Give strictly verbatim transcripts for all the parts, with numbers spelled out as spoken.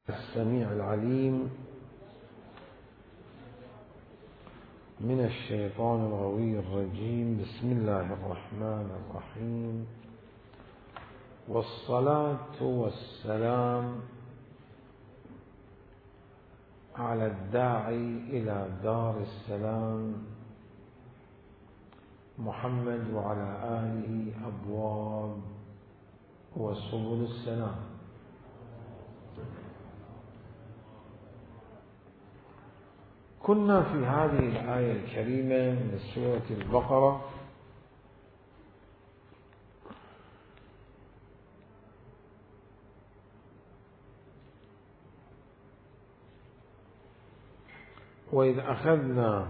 السميع العليم من الشيطان الغوي الرجيم. بسم الله الرحمن الرحيم، والصلاة والسلام على الداعي إلى دار السلام محمد وعلى آله أبواب وسبل السلام. كنا في هذه الآية الكريمة من سورة البقرة وإذ أخذنا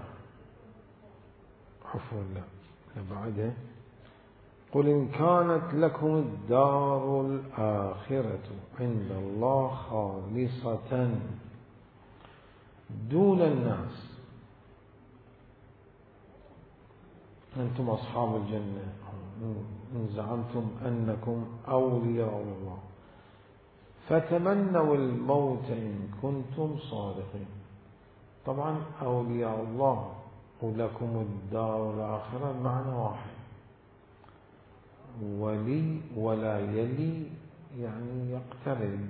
عفوا لا بعدها قل إن كانت لكم الدار الآخرة عند الله خالصة دون الناس، أنتم أصحاب الجنة إن زعمتم أنكم أولياء الله فتمنوا الموت إن كنتم صادقين. طبعا أولياء الله ولكم الدار الآخرة معنى واحد، ولي ولا يلي يعني يقترب،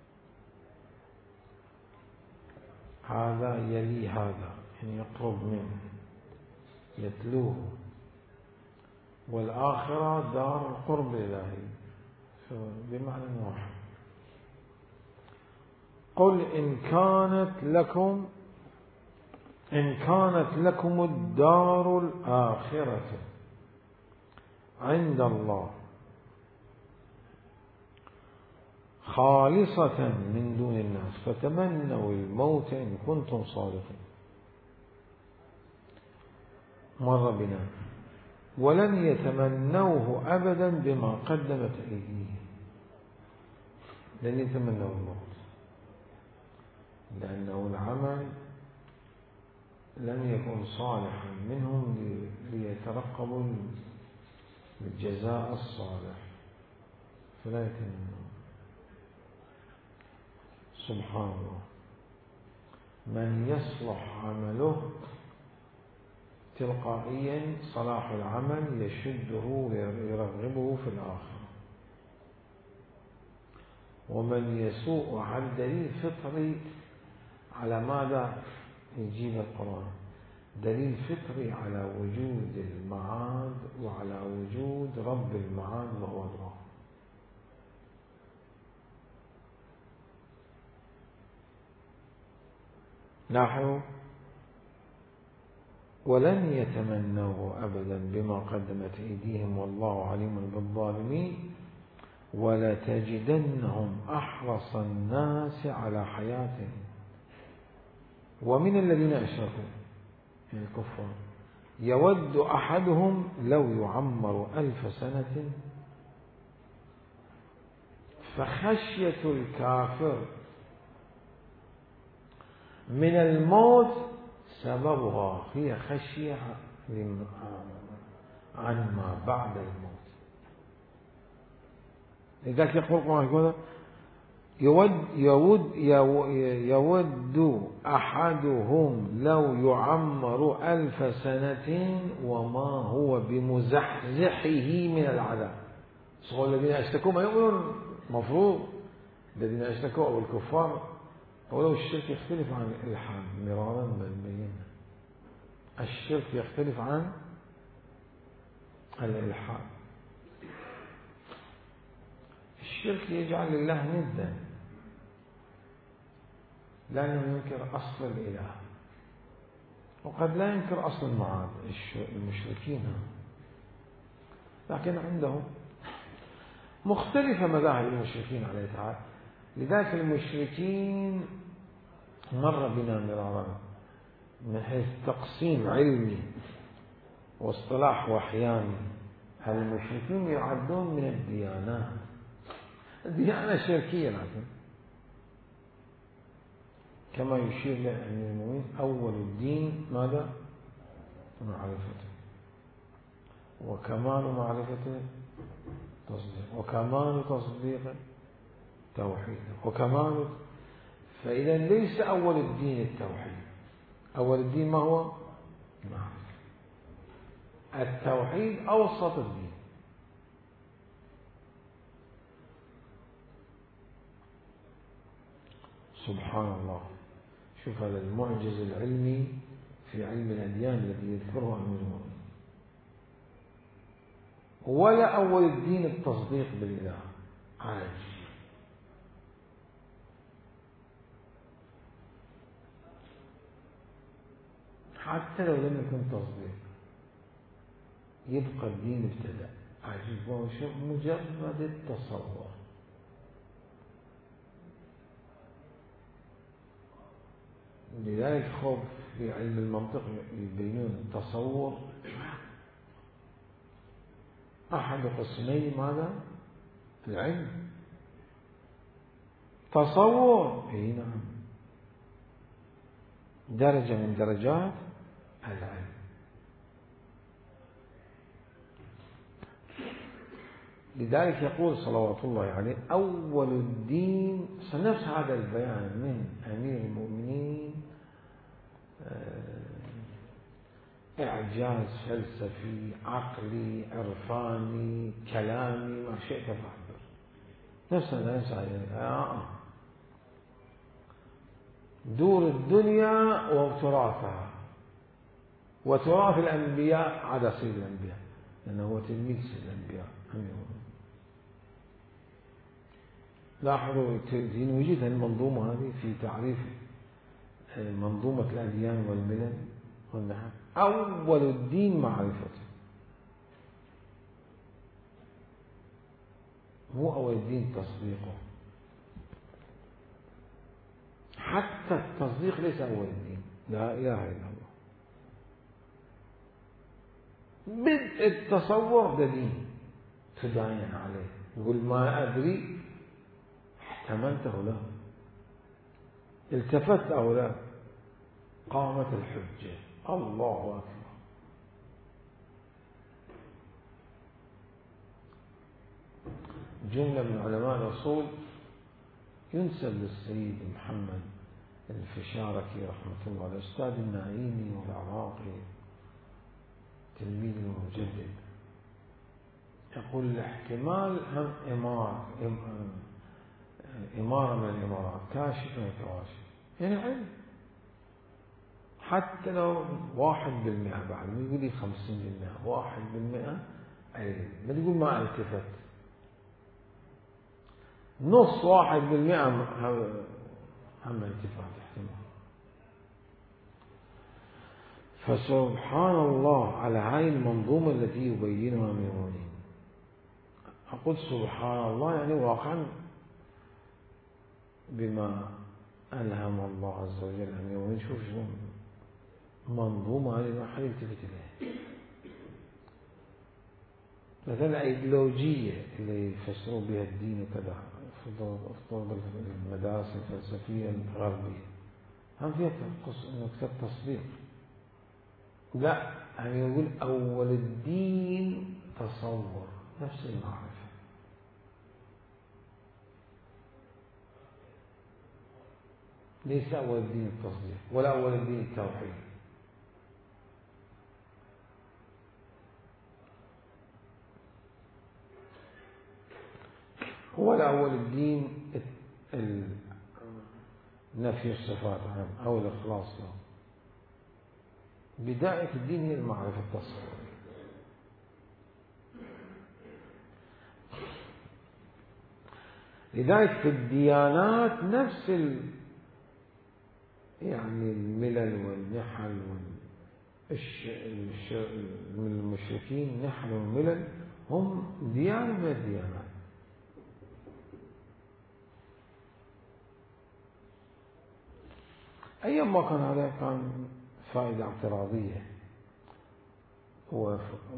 هذا يلي هذا يعني يقرب منه يتلوه، والآخرة دار القرب الإلهي بمعنى واحد. قل إن كانت لكم إن كانت لكم الدار الآخرة عند الله خالصة من دون الناس فتمنوا الموت إن كنتم صادقين. مر بنا ولن يتمنوه أبدا بما قدمت أيديهم، لن يتمنوا الموت لأنه العمل لم يكن صالحا منهم ليترقبوا الجزاء الصالح فلا يتمنون. سبحان الله، من يصلح عمله تلقائيا صلاح العمل يشده ويرغبه في الآخرة، ومن يسوء عن دليل فطري على ماذا يجيب القرآن؟ دليل فطري على وجود المعاد وعلى وجود رب المعاد وهو الله. لاحظوا، ولن يتمنوه أبدا بما قدمت أيديهم والله عليم بالظالمين ولتجدنهم أحرص الناس على حياتهم ومن الذين أشركوا يعني الكفار يود أحدهم لو يعمر ألف سنة، فخشية الكافر من الموت سببها هي خشية عن ما بعد الموت. لذلك يقول القرآن يود يود يود أحدهم لو يعمر ألف سنة وما هو بمزحزحه من العذاب. صغار الذين أشركوا ما يؤمنون، مفروض الذين أشركوا أو الكفار، ولو الشرك يختلف عن الإلحاد مرارا بينا. الشرك يختلف عن الإلحاد. الشرك يجعل لله ندا لأنه ينكر أصل الإله، وقد لا ينكر أصل المعاد المشركين، لكن عندهم مختلفة مذاهب المشركين عليه تعالى. لذلك المشركين مر بنا مرارا من حيث تقسيم علمي واصطلاح وحياني. المشركين يعدون من الديانات، الديانة شركية، لكن كما يشير لأمير المؤمنين أول الدين ماذا؟ معرفته، وكمال معرفته تصديق، وكمال تصديق توحيد، وكمال فإذا ليس أول الدين التوحيد، أول الدين ما هو؟ نعم، التوحيد أوسط الدين. سبحان الله، شوف هذا المعجز العلمي في علم الأديان الذي يذكره أمير المؤمنين. ولا أول الدين التصديق بالإله، عاجز. حتى لو لم يكن تصديق يبقى الدين ابتدأ، عجيب، وهو مجرد التصور. لذلك خوف في علم المنطق يبينون التصور أحد قسمي ماذا؟ العلم. تصور، اي نعم، درجة من درجات العلم. لذلك يقول صلوات الله عليه أول الدين، سنفس هذا البيان من أمير المؤمنين، إعجاز فلسفي عقلي عرفاني كلامي ما شئت فاعبر، نفس هذا نفس هذا دور الدنيا وتراثها، وتراث الأنبياء على سيد الأنبياء، لأنه هو تلميذ سيد الأنبياء. لاحظوا دين وجد المنظومة هذه في تعريف منظومة الأديان والملل والنحو. أول الدين معرفته، مو أول الدين تصديقه. حتى التصديق ليس أول الدين، لا إله إلا الله. بدء التصور ده دين تداين عليه، يقول ما أدري احتملته له، التفت أو لا، قامت الحجة. الله أكبر. جملة من علماء الأصول ينسب للسيد محمد الفشاركي رحمة الله، الأستاذ النعيمي والعراقي تلميذ المجدد، يقول الاحتمال هم إمارة إمارة من الإمارات، كاشف من الكواشف، يعني علم. حتى لو واحد بالمئة بعد، ما يقول لي خمسين بالمئة، واحد بالمئة علم، ما تقول ما التفت. نص واحد بالمئة هم التفات احتمال. فسبحان الله على هاي المنظومة التي يبينها أمير المؤمنين. أقول سبحان الله يعني واقعا بما ألهم الله عز وجل أمير المؤمنين. شوف شو منظومة هذه ما حد يلتفت إليها. مثلا الأيديولوجية اللي يفسروا بها الدين وكذا، افترض المدارس الفلسفية الغربية هم فيها نكتة تصديق. لا، يعني يقول أول الدين تصور، نفس المعرفة. ليس أول الدين التصديق، ولا أول الدين التوحيد. ولا أول الدين نفي الصفات عنه أو الإخلاص له. بداية الدين هي المعرفة التصور. لذلك في الديانات نفس ال... يعني الملل والنحل والش... الش... من المشركين نحل والملل هم ديانة من الديانات. أيام ما كان هذا كان فائدة اعتراضية و...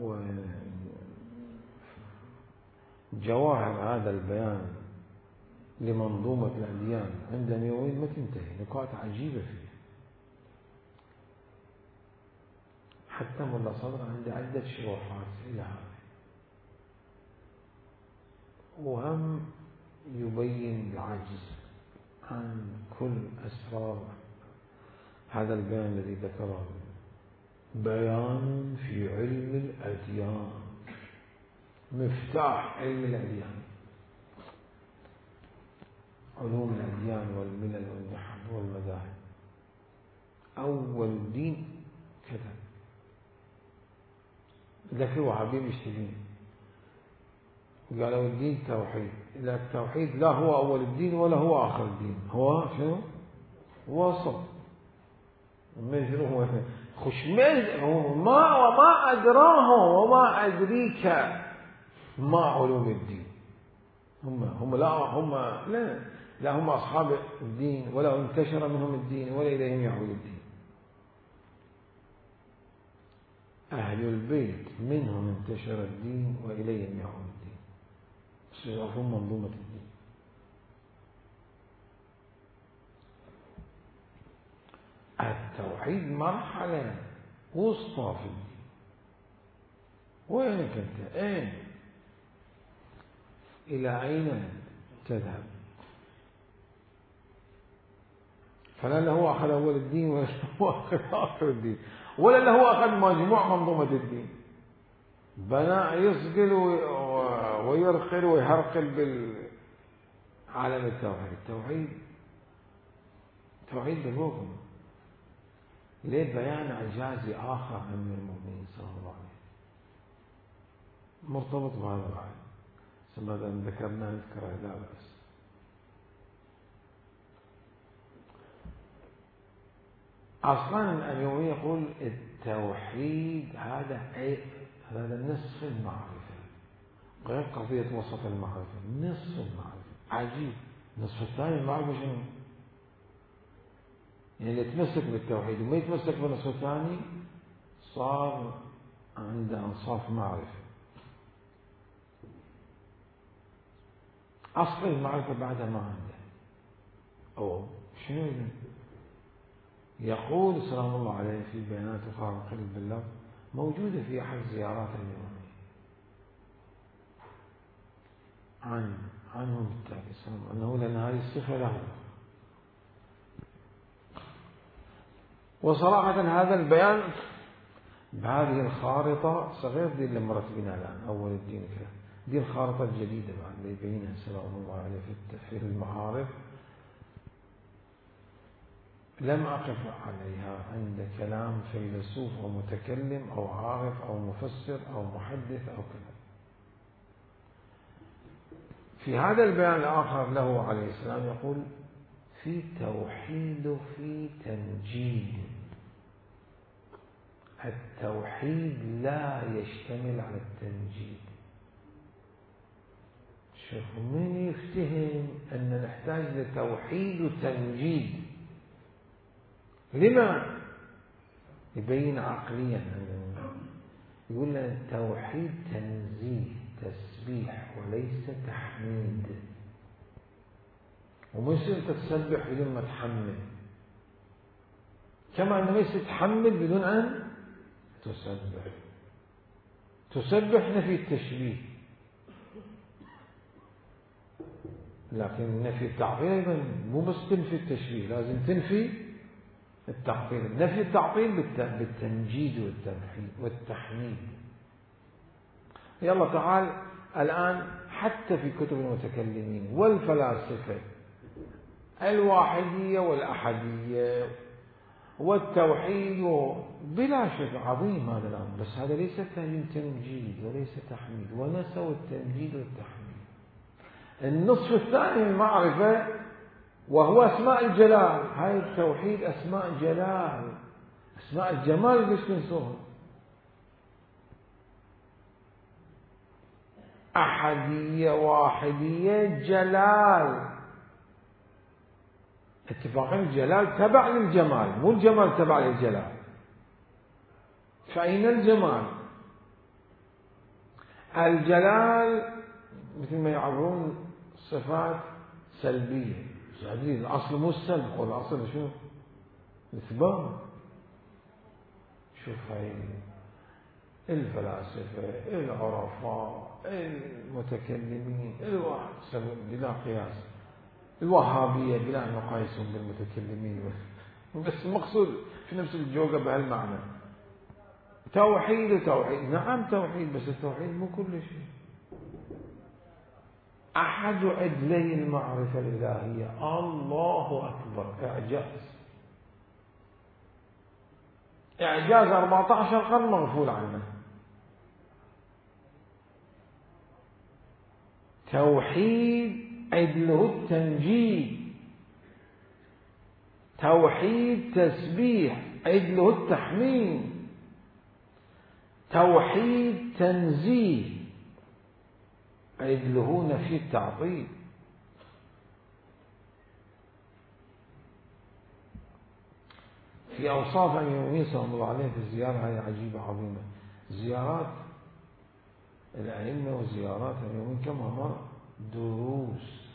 وجواهر هذا البيان لمنظومة الأديان عند ميوين ما تنتهي، نقاط عجيبة فيه. حتى ملا صدر عنده عدة شروحات إلى هذا، وهم يبين العجز عن كل أسرار هذا البيان الذي ذكره، بيان في علم الأديان، مفتاح علم الأديان، علوم الأديان والملل والنحو والمذاهب. أول دين كذا، لكن الوهابيين يشتكون قالوا الدين توحيد، لا التوحيد لا هو أول الدين ولا هو آخر الدين، هو شنو؟ وسط. مجروح خش هو ما وما أدراه وما أدريك ما علوم الدين. هم هم لا هم لا لا هم أصحاب الدين، ولا انتشر منهم الدين ولا إليهم يعود الدين. أهل البيت منهم انتشر الدين وإليهم يعود الدين، سيعرفون منظومة الدين. التوحيد مرحلة وسطى في الدين. وينك أنت؟ أين؟ إلى أين تذهب؟ فلا له أخذ أول الدين ولا له أخذ آخر الدين، ولا له أخذ مجموع منظومة الدين. بناء يصقل ويرقل ويهرقل بالعالم التوحيد. التوحيد توحيد بفوقهم. ليه؟ بيان إعجازي آخر عن المؤمنين صلى الله عليه وسلم مرتبط بهذا الآية، سمعت أن ذكرنا نذكره لا بأس. أصلا الأميوي يقول التوحيد هذا هذا نصف المعرفة، غير قضية وسط المعرفة، نصف المعرفة. عجيب. نصف الثاني المعرفة شنو؟ يعني اللي يتمسك بالتوحيد وما يتمسك بالنصف الثاني صار عنده أنصاف معرفة. أصل المعرفة بعدها ما عنده. أو شنو يقول سلام الله عليه في بيانات خارق بالله موجودة في أحد زيارات اليومية عن عنه بالتالي أنه لأن هذه الصفة له. وصراحة هذا البيان بهذه الخارطة صغير دي اللي مرت بنا الآن أول الدين كذا، دي الخارطة الجديدة بعد اللي يبينها سلام الله عليه في المعارف. لم أقف عليها عند كلام فيلسوف أو متكلم أو عارف أو مفسر أو محدث أو كذا. في هذا البيان الآخر له عليه السلام يقول في توحيد في تنجيد. التوحيد لا يشتمل على التنجيد. شوف من يفتهم أن نحتاج لتوحيد وتنجيد؟ لما؟ يبين عقليا. يقول لنا التوحيد تنزيه تسبيح وليس تحميد. وما يصير تسبح بدون ما تحمد، كما أنه ما يصير تحمد بدون أن تسبح. تسبح نفي التشبيه، لكن نفي التعطيل أيضا مو بس تنفي التشبيه، لازم تنفي التعطيل. نفي التعطيل بالتنجيد والتمحيد والتحميد. يلا تعال الآن حتى في كتب المتكلمين والفلاسفة الواحدية والأحدية والتوحيد بلا شك عظيم هذا الأمر، بس هذا ليس تنجيد وليس تحميد، ونسوا التنجيد والتحميد. النصف الثاني من المعرفة وهو أسماء الجلال. هاي التوحيد أسماء جلال، أسماء الجمال ليش تنسوها؟ أحدية واحدية جلال. اتفاقا الجلال تبع للجمال، مو الجمال تبع للجلال. فأين الجمال؟ الجلال مثل ما يعبرون صفات سلبية. الأصل مو السلب، هو الأصل شو؟ الإثبات. شوف هاي الفلاسفة العرفاء المتكلمين الواحد بلا قياس الوهابية بلا أن نقايسهم بالمتكلمين، بس المقصود في نفس الجوقة بهالمعنى. توحيد وتوحيد، نعم توحيد، بس التوحيد مو كل شيء. أحد عدلي المعرفة الإلهية الله أكبر، إعجاز إعجاز أربعة عشر قرن مغفول عنه. توحيد عدله التنجيد، توحيد تسبيح عدله التحميد، توحيد تنزيه عدله نفي التعطيل. في أوصاف أمير المؤمنين صلى الله عليه في الزيارة هي عجيبة عظيمة. زيارات الأئمة وزيارات أمير المؤمنين كما مر دروس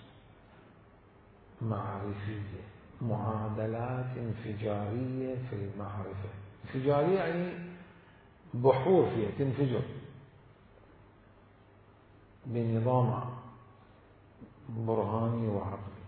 معرفية، معادلات انفجارية في المعرفة. انفجارية يعني بحور فيها تنفجر بنظام برهاني وعقلي.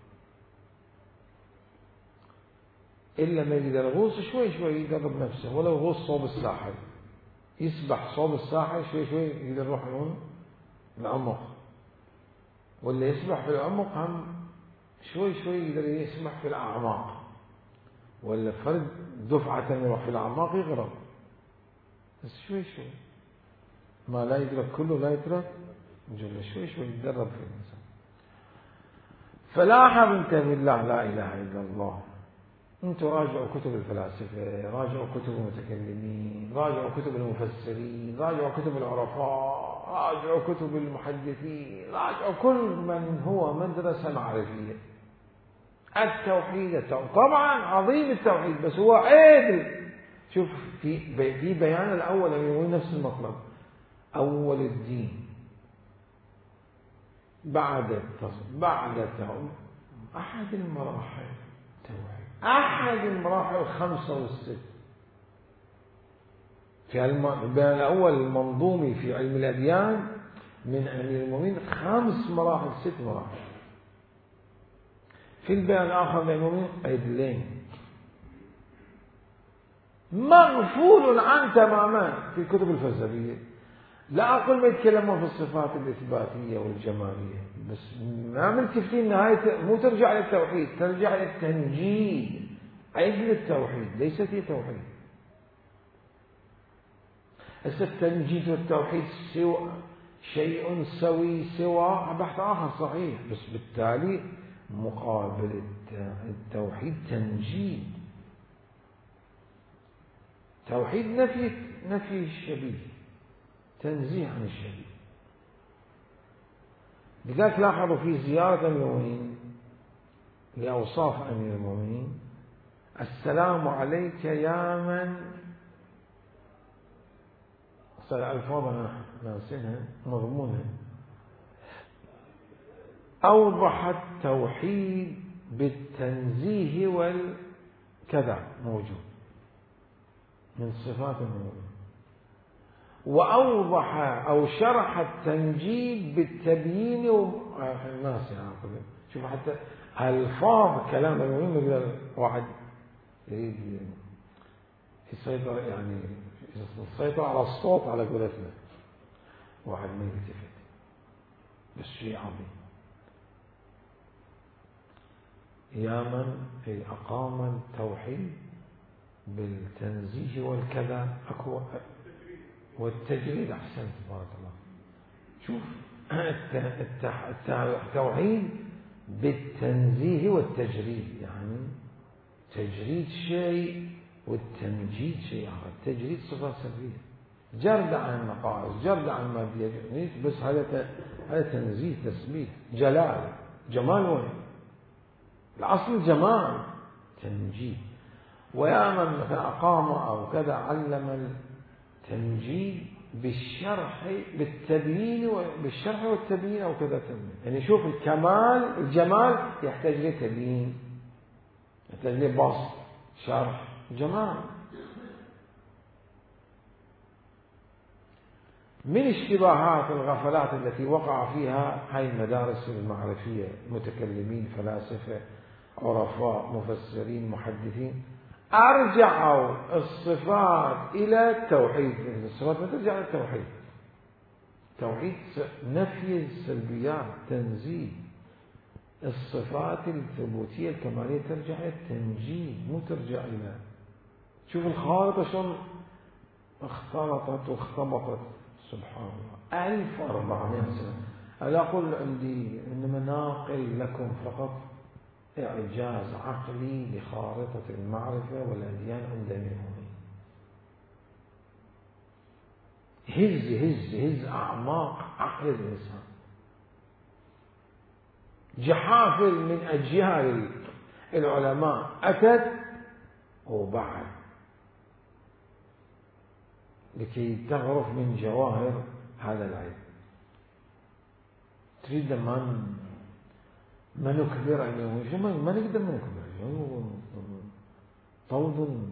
إلا ما يقدر يغوص شوي شوي يقرب نفسه، ولو يغوص صوب الساحل يسبح صوب الساحل شوي شوي يقدر يروح لون العمق، ولا يسبح في العمق هم شوي شوي يقدر يسبح في الأعماق، ولا فرد دفعة يروح في الأعماق يغرق. بس شوي شوي ما لا يدرك كله لا يدرك جل، شوي شوي يتدرب في الإنسان. فلاحظ انت بالله لا إله إلا الله. انتوا راجعوا كتب الفلاسفة، راجعوا كتب المتكلمين، راجعوا كتب المفسرين، راجعوا كتب العرفاء، راجعوا كتب المحدثين، راجعوا كل من هو مدرسة معرفية. التوحيد التوحيد طبعا عظيم التوحيد، بس هو عدل. شوف في في بيان الأول يقول نفس المطلب، أول الدين بعد التصوف بعد التوحيد، أحد المراحل التوحيد، أحد المراحل الخمسة والست في البيان الأول المنظومي في علم الأديان من أمير المؤمنين خمس مراحل ست مراحل. في البيان الآخر من المؤمنين عدلين مغفول عن تماما في الكتب الفلسفية. لا أقول ما يتكلمون في الصفات الإثباتية والجمالية، بس ما ملتفتين نهاية مو ترجع للتوحيد، ترجع للتنجيد. عدل التوحيد ليست هي توحيد. هسه التنجيد والتوحيد سوى شيء سوي سوى بحث آخر صحيح، بس بالتالي مقابل التوحيد تنجيد. توحيد نفي نفي الشبيه، تنزيه عن الشبيه. لذلك لاحظوا في زيارة أمير المؤمنين لأوصاف أمير المؤمنين: السلام عليك يا من، الألفاظ ناسينها مضمونها، أوضح التوحيد بالتنزيه والكذا موجود من صفات المؤمنين، وأوضح أو شرح التنجيد بالتبيين والناس. يعني شوف حتى ألفاظ كلام المهم يقدر واحد يريد يسيطر، يعني يسيطر على الصوت على قولتنا، واحد ما يلتفت، بس شيء عظيم. يا من أقام التوحيد بالتنزيه والكذا أكو والتجريد. أحسنت بارك الله. شوف التوحيد بالتنزيه والتجريد، يعني تجريد شيء والتمجيد شيء آخر. التجريد صفة سلبية، جرد عن النقائص، جرد عن المادية، بس هذا هذا تنزيه تسبيح جلال جمال. وين الأصل جمال تنجيد. ويا من مثلا أقام أو كذا علم التنجيد بالشرح بالتبيين بالشرح والتبيين أو كذا تبيين. يعني شوف الكمال الجمال يحتاج له تبيين، يحتاج له بسط شرح، جمال. من اشتباهات الغفلات التي وقع فيها هاي المدارس المعرفية، متكلمين، فلاسفة، عرفاء، مفسرين، محدثين، أرجعوا الصفات إلى التوحيد. الصفات ما ترجع إلى التوحيد. توحيد نفي السلبيات، تنزيه. الصفات الثبوتية الكمالية ترجع إلى التنجيه، مو ترجع إلى. شوف الخارطة شلون اختلطت واختبطت، سبحان الله. ألف وأربعمائة سنة. ألا أقول عندي إنما ناقل لكم فقط إعجاز عقلي لخارطة المعرفة والأديان عند المؤمنين. هز هز هز أعماق عقل الإنسان. جحافل من أجيال العلماء أتت وبعد لكي تغرف من جواهر هذا العلم. تريد من ما نكبر عليه، ما نقدر ما نكبر عليه. طود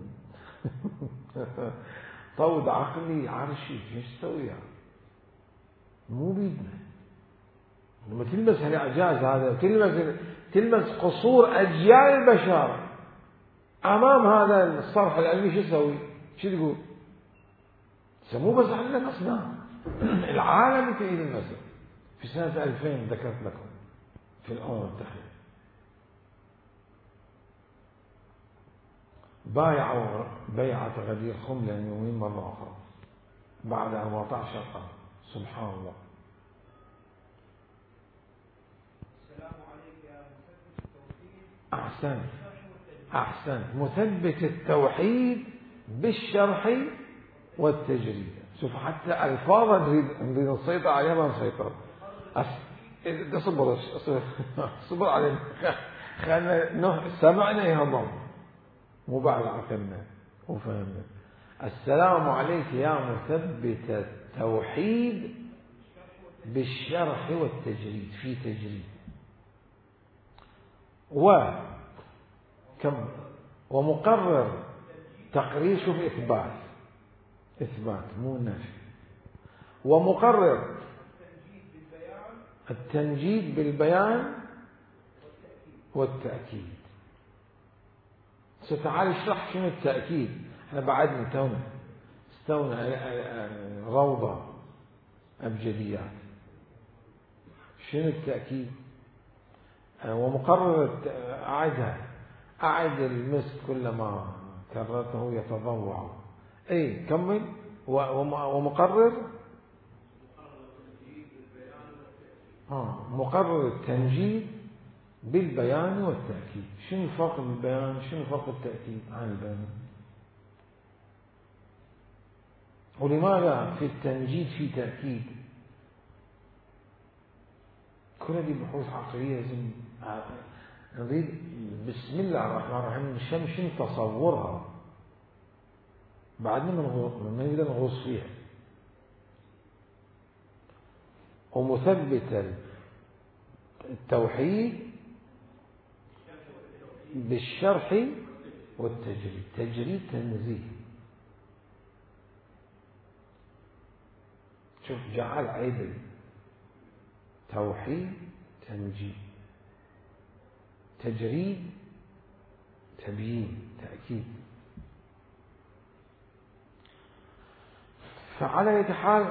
طود عقلي عرشي، ايش تسوي؟ مو بيدنا. لما تلمس هالإعجاز هذا، تلمس تلمس قصور أجيال البشر أمام هذا الصرح العلمي، شو تسوي؟ شو تقول؟ مو بس عندنا أصنام، العالم تعيد المسح. في سنة ألفين ذكرت لكم في الأمم المتحدة بايعوا بيعة غدير خم للمؤمنين مرة أخرى بعد أربعة عشر قرن. سبحان الله. السلام عليك يا مثبت التوحيد. أحسن أحسن مثبت التوحيد بالشرح والتجريد. شوف حتى ألفاظ نريد نريد نسيطر عليها، ما نسيطر. اصبر اصبر علينا، خلنا سمعنا يهضم مو بعد عقلنا وفهمنا. السلام عليك يا مثبت التوحيد بالشرح والتجريد، في تجريد و كم ومقرر تقرير. شوف إثبات إثبات مو نفي. ومقرر التنجيد بالبيان والتأكيد. ستعال اشرح شنو التأكيد. احنا بعدنا تونا استونا روضة أبجديات. شنو التأكيد؟ ومقرر أعدها، أعد المسك كلما كررته يتضوع. اي كمل. ومقرر آه مقرر التنجيد بالبيان والتأكيد. شنو الفرق بالبيان؟ شنو فرق التأكيد عن البيان؟ ولماذا في التنجيد في تأكيد؟ كل هذه بحوث عقلية لازم نريد بسم الله الرحمن الرحيم نشمشم تصورها بعدنا ما نقدر نغوص فيها. ومثبت التوحيد بالشرح والتجريد. تجريد تنزيه. شوف جعل عدل توحيد تنجيد، تجريد تبيين تأكيد. فعلى أي حال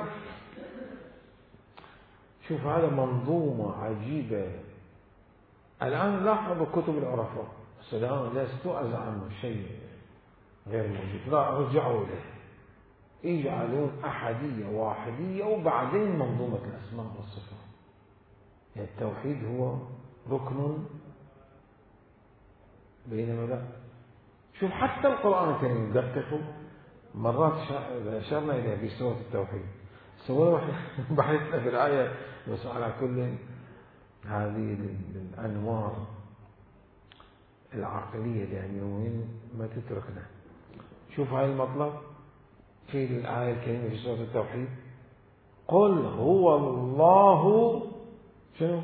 شوف هذا منظومة عجيبة. الآن لاحظوا كتب العرفاء السلام لا يستوعز عنه شيء غير موجود، لا رجعوا له، يجعلون أحدية واحدية وبعدين منظومة الأسماء والصفات. يعني التوحيد هو ركن بينما لا. شوف حتى القرآن الكريم دققوا مرات أشرنا إليه في سورة التوحيد. سووا بحثنا في الآية بس على كل هذه الأنوار العقلية اليومين ما تتركنا. شوف هاي المطلب في الآية الكريمة في سورة التوحيد. قل هو الله شنو؟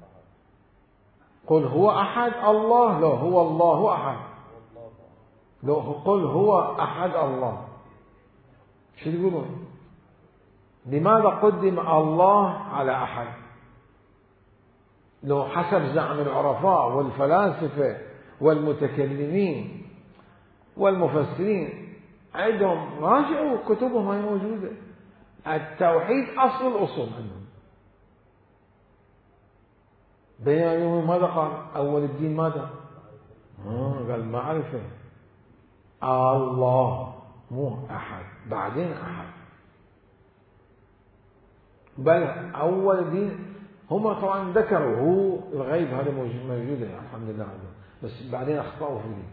قل هو أحد الله. لا هو الله أحد. لا قل هو أحد الله. شو تقولون؟ لماذا قدم الله على أحد؟ لو حسب زعم العرفاء والفلاسفة والمتكلمين والمفسرين عندهم، راجعوا كتبهم هاي موجودة، التوحيد أصل الأصول عندهم. بينما ماذا قال؟ أول الدين ماذا؟ آه قال معرفة الله، مو أحد بعدين أحد. بل أول دين هم طبعا ذكروا، هو الغيب هذا موجودة الحمد لله عنه، بس بعدين أخطأوا فيه.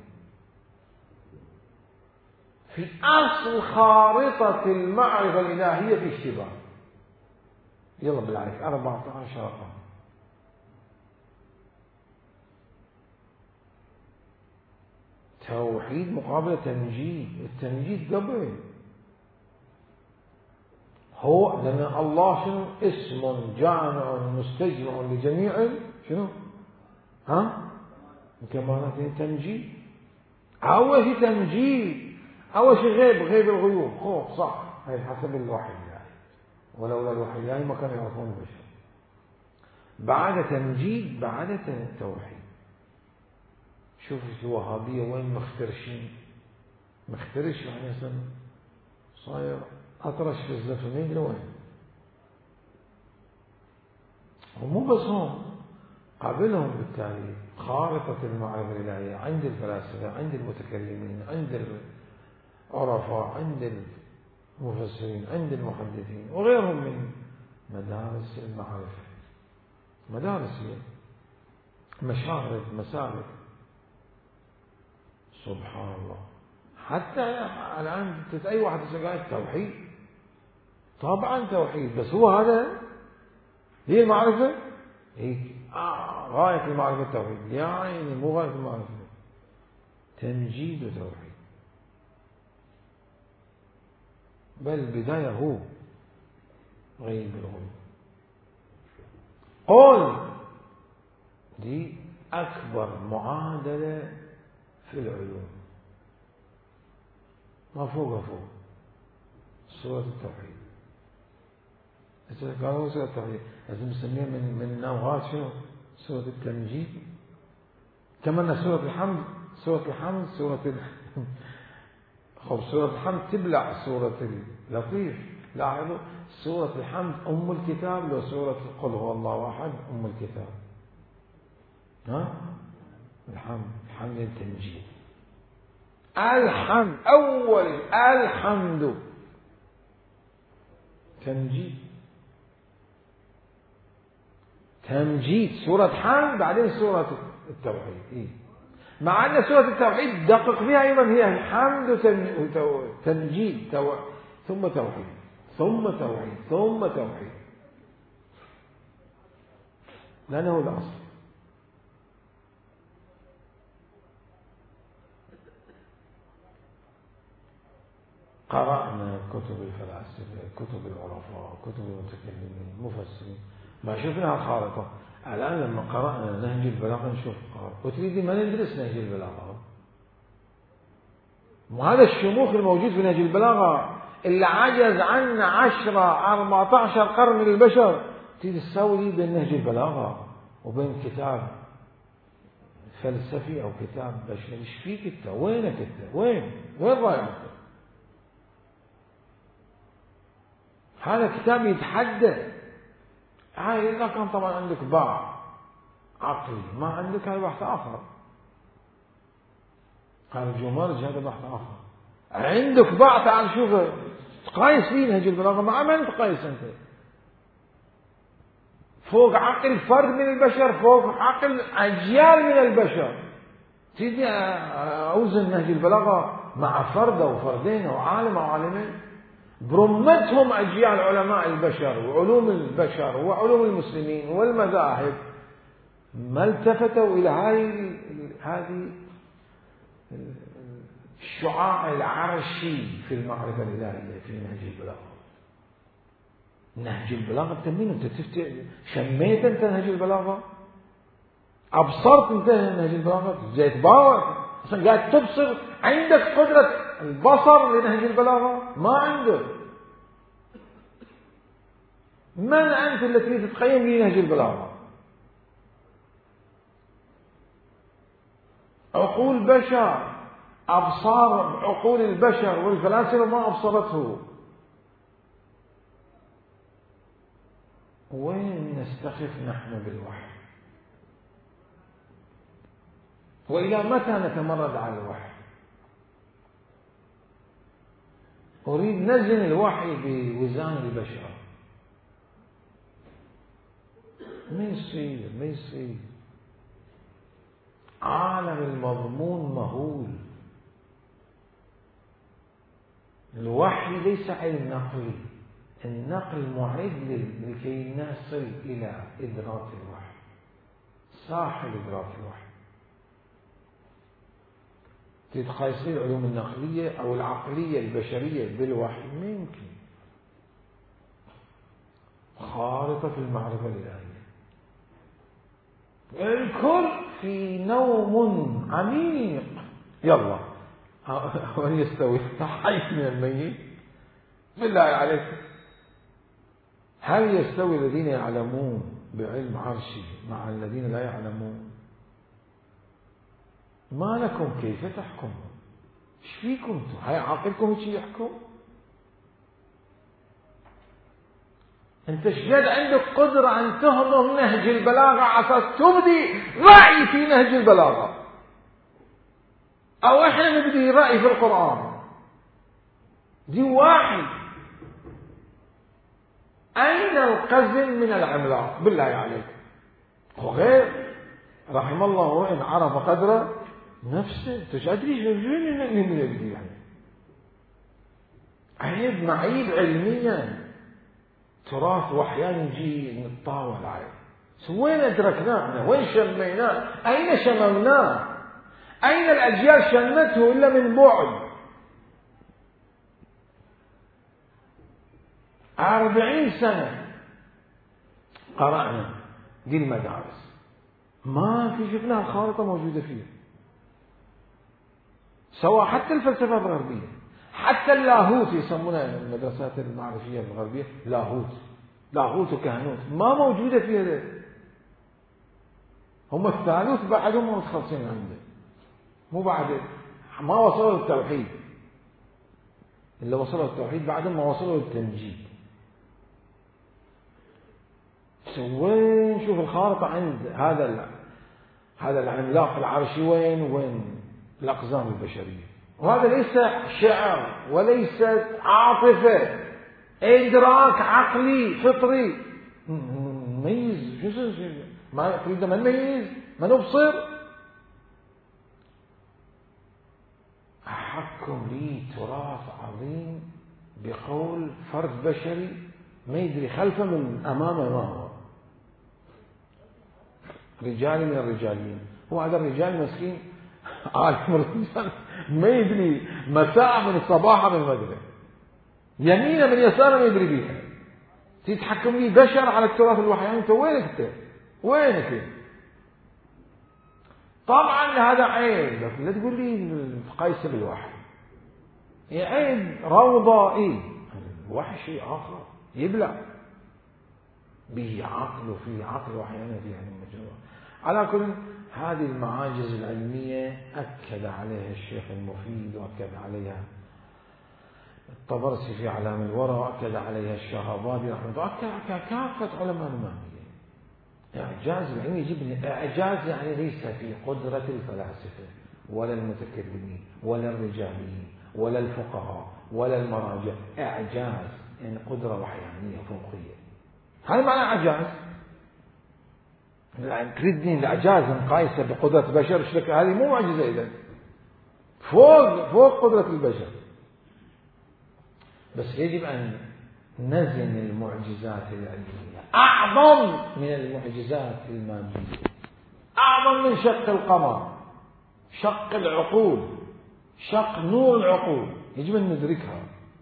في أصل خارطة المعرفة الإلهية في اشتباه. يلا بالعكس أربعة عشر رقم. توحيد مقابل تمجيد. التمجيد قبل هو، لأن الله شنو؟ اسم جامع مستجمع لجميع شنو؟ ها؟ كمانات تمجيد. أول شيء تمجيد، أول شيء غيب، غيب الغيوب، خوف صح، هي حسب الوحي يعني، ولولا الوحي يعني ما كانوا يعرفون البشر. بعد تمجيد بعد التوحيد. شوف الوهابية وين مخترشين، مخترش يعني مثلا صاير أطرش في الزفة، ما يدري وين. ومو بس هم، قابلهم بالتالي خارطة المعرفة الإلهية عند الفلاسفة، عند المتكلمين، عند العرفاء، عند المفسرين، عند المحدثين وغيرهم من مدارس المعرفة. مدارس مشارف مسالك. سبحان الله. حتى الآن أي واحد يسأل توحيد، طبعا توحيد، بس هو هذا هي المعرفة، هيك آه غاية المعرفة التوحيد، يعني مو غاية المعرفة، تمجيد وتوحيد. بل البداية هو غيب الغيب. قول دي أكبر معادلة في العلوم، ما فوق فوق سورة التوحيد. إذا قالوا سورة التوحيد لازم نسميها من من نوعات شنو؟ سورة التمجيد. كمان سورة الحمد، سورة الحمد سورة ال... خب سورة الحمد تبلع سورة اللطيف. لاحظوا سورة الحمد أم الكتاب، لو سورة قل هو الله أحد أم الكتاب. ها؟ الحمد، الحمد التمجيد. الحمد أول الحمد تمجيد، تمجيد سورة حمد بعدين سورة التوحيد. إيه؟ مع أن سورة التوحيد دقق فيها أيضا، هي الحمد وتمجيد تو... ثم توحيد ثم توحيد ثم توحيد، لأنه الأصل. قرأنا كتب الفلاسفة، كتب العرفاء، كتب المتكلمين، مفسرين، ما شفنا الخارطة. الآن لما قرأنا نهج البلاغة نشوف الخارطة، وتريدي ما ندرس نهج البلاغة. وهذا الشموخ الموجود في نهج البلاغة اللي عجز عنا عشرة أربعة عشر قرن من البشر، تريد تساوي بين نهج البلاغة وبين كتاب فلسفي أو كتاب بشري. مش فيك انت، وينك انت؟ وين وين رايح؟ هذا كتاب يتحدى. هاي إذا كان طبعا عندك باع عقلي، ما عندك هاي بحث آخر. هذا الجمرج هذا بحث آخر. عندك باع تعال شوفه، تقايس فيه نهج البلاغة مع من تقايس أنت؟ فوق عقل فرد من البشر، فوق عقل أجيال من البشر. تيجي أوزن نهج البلاغة مع فرد أو فردين أو عالم أو عالمين برمتهم أجيال علماء البشر وعلوم البشر وعلوم المسلمين والمذاهب، ما التفتوا إلى هذه هذه الشعاع العرشي في المعرفة الإلهية في نهج البلاغة. نهج البلاغة بتمين أنت تفتح، شميت أنت نهج البلاغة، أبصرت أنت نهج البلاغة، زيت باور أصلا قاعد تبصر، عندك قدرة البصر لنهج البلاغة؟ ما عندك. من أنت التي تتقيم لي نهج البلاغة؟ عقول بشر، أبصار عقول البشر والفلاسفة ما أبصرته. وين نستخف نحن بالوحي؟ وإلى متى نتمرد على الوحي؟ أريد نزن الوحي بوزان البشر. ما يصير ما يصير. عالم المضمون مهول. الوحي ليس علم نقلي، النقل معد لكي نصل إلى إدراك الوحي، صاحب إدراك الوحي. تتقايسين العلوم النقلية أو العقلية البشرية بالوحي ما يمكن. خارطة في المعرفة الإلهية. الكل في نوم عميق. يلا وين يستوي الحي من الميت؟ بالله عليك، هل يستوي الذين يعلمون بعلم عرشي مع الذين لا يعلمون؟ ما لكم كيف تحكمون؟ ايش فيكم؟ هاي عاقلكم شي يحكم؟ انت شجد عندك قدرة ان تهضم نهج البلاغة عساس تبدي رأي في نهج البلاغة، او احنا نبدي رأي في القرآن. دي واحد. اين القزم من العملاق؟ بالله عليك. وغير رحم الله وإن عرف قدره نفسه. تشادري شنو اللي يعني عيب معيب علميا. تراث وأحيانا يجي نتطاول عليه. وين أدركناه احنا؟ وين شميناه؟ أين شممناه؟ أين الأجيال شمته إلا من بعد؟ أربعين سنة قرأنا دي المدارس ما في شفنا الخارطة موجودة فيها، سواء حتى الفلسفة الغربية، حتى اللاهوت يسمونها المدرسات المعرفية الغربية لاهوت، لاهوت وكهنوت ما موجودة فيها ده. هم الثالوث بعدهم متخلصين عنده، مو بعد ما وصلوا للتوحيد. اللي وصلوا للتوحيد بعدهم ما وصلوا للتمجيد. وين شوف الخارطة عند هذا هذا العملاق العرشي وين وين الأقزام البشرية. وهذا ليس شعر وليس عاطفة، إدراك عقلي فطري. ميز شو ما تريد ما نميز ما نبصر. أحكم لي تراث عظيم بقول فرد بشري ما يدري خلفه من أمامه ما هو. رجال من الرجالين. هو هذا الرجال مسكين عالم الرجال ما يدري مساء من الصباح من المغرب، يمينه من يساره ما يدري بيها. تتحكم لي بشر على التراث الوحياني. انت وينك انت؟ وينك؟ طبعا هذا عيب، لكن لا تقول لي قيس بالوحي. عيب روضة. ايه الوحي شيء اخر يبلع به عقل، وفيه عقل وحيانا فيه يعني مجرد. على كل هذه المعاجز العلمية أكد عليها الشيخ المفيد، وأكد عليها الطبرسي في أعلام الورى، وأكد عليها الشهابادي رحمه الله، وأكد كافة علماء الإمامية. إعجاز العلم يجب إعجاز يعني ليس في قدرة الفلاسفة ولا المتكلمين ولا الرجاليين ولا الفقهاء ولا المراجع. إعجاز يعني قدرة وحيانية فوقية. هذا معنى إعجاز. تريدني الإعجاز مقايسة بقدرة بشر؟ الشركة هذه مو معجزة. إذا فوق فوق قدرة البشر. بس يجب أن نزن المعجزات العلمية أعظم من المعجزات المادية، أعظم من شق القمر، شق العقول، شق نور العقول. يجب أن ندركها.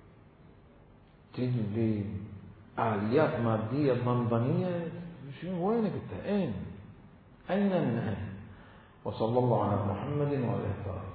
تجي بآليات مادية ضمضمية. شو وينك انت؟ اين؟ اين النهي؟ وصلى الله على محمد وعلى اله وصحبه.